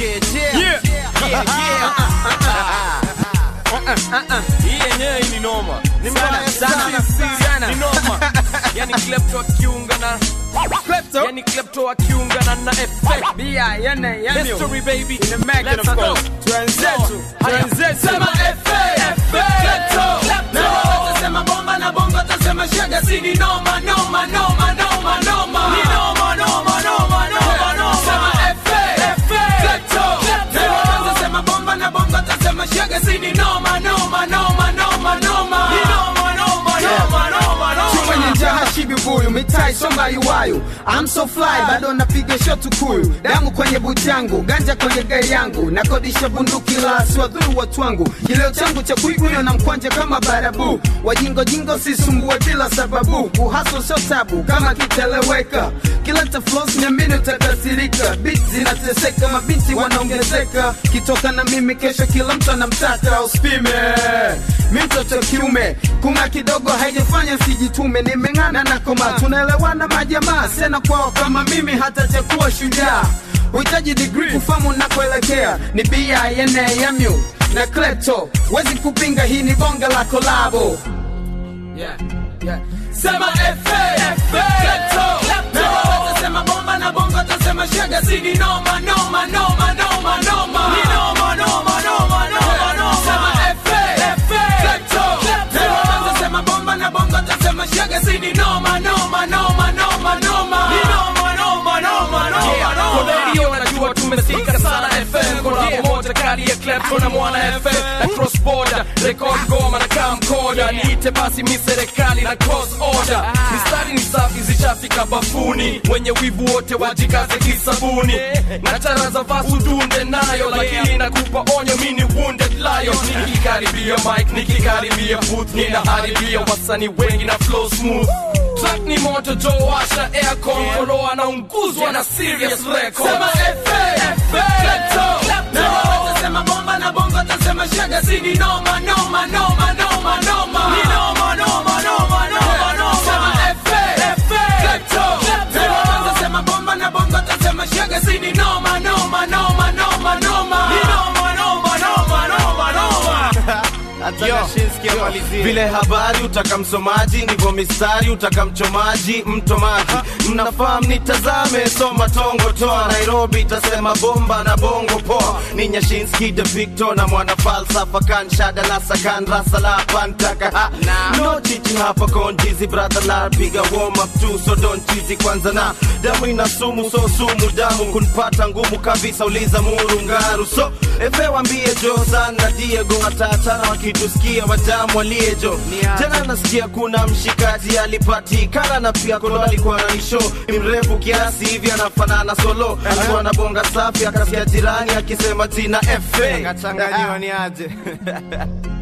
Hii ni noma. Ni mbaya sana. Ni noma. Yani klepto akiungana. Yani klepto akiungana na effect. History baby. In the making of course. Twenzetu. Sema effect. Klepto. Sema bomba na bongo tasema shaga si ni noma. Ni noma. Sema effect. Klepto. Sema bomba na bongo tasema shaga si ni noma. Buyu mitai somba yuwayu I'm so fly bado napiga shot kuyu damu kwenye buti yangu ganja kwenye gari yangu nakodisha bunduki la siwadhuru watu wangu kileo changu cha kuiguyo na mkwanje kama barabu wajingo jingo sisumbue bila sababu uhaso sio tabu kama kiteleweka kileta flows niamini utakasirika beats zinateseka mabinti wanaongezeka kitoka na mimi kesho kila mtu anamtaka uspime mtoto kiume kunga kidogo haijafanya sijitume nimengana na koma tunaelewana majamaa sena kwao kama mimi hata chakuwa shujaa uhitaji degree kufamu nakoelekea ni BINAMU na klepto wezi kupinga hii ni bonga la kolabo Sema klepto sema bomba na bongo tasema shaga si ni noma Sema klepto sema bomba na bongo tasema shaga si ni noma tumesika sana FM Kuna moja kali ya klepto na mwana FM Na cross border, record goma na camcorder Niite basi mi serikali na cross order Mistari ni safi zishafika bafuni Wenye wivu wote wajikaze kisabuni Na chara za vasu dunde nayo Lakini nakupa onyo mini wounded lion Nikikaribia mic, nikikaribia booth Ninaharibia wasani wengi na flow smooth Track ni moto Joasha aircon Koloa na unguzwa na serious record Sema klepto Sema bomba na bongo tasema shaga si ni noma Sema klepto Sema bomba na bongo tasema shaga si ni noma Vile habari utakamsomaji ndivyo mistari utakamchomaji mtomaji mnafahamu nitazame soma tongo toa Nairobi tasema bomba na bongo poa ni Nyashinski the Victor na mwana falsafa kan shada na sakan rasa la pantaka no chichi hapa konjizi brother la piga warm up too so don't cheesy kwanza na damu ina sumu so sumu damu kunpata ngumu kabisa uliza murungaru so efe wambie Josan na Diego watatana wakitusikia watamu waliejo jana nasikia kuna mshikaji alipatikana na pia kolo alikuwa na nisho mrefu kiasi hivi anafanana solo alikuwa na bonga safi akasikia jirani akisema tina FA akachanganyiwa ni aje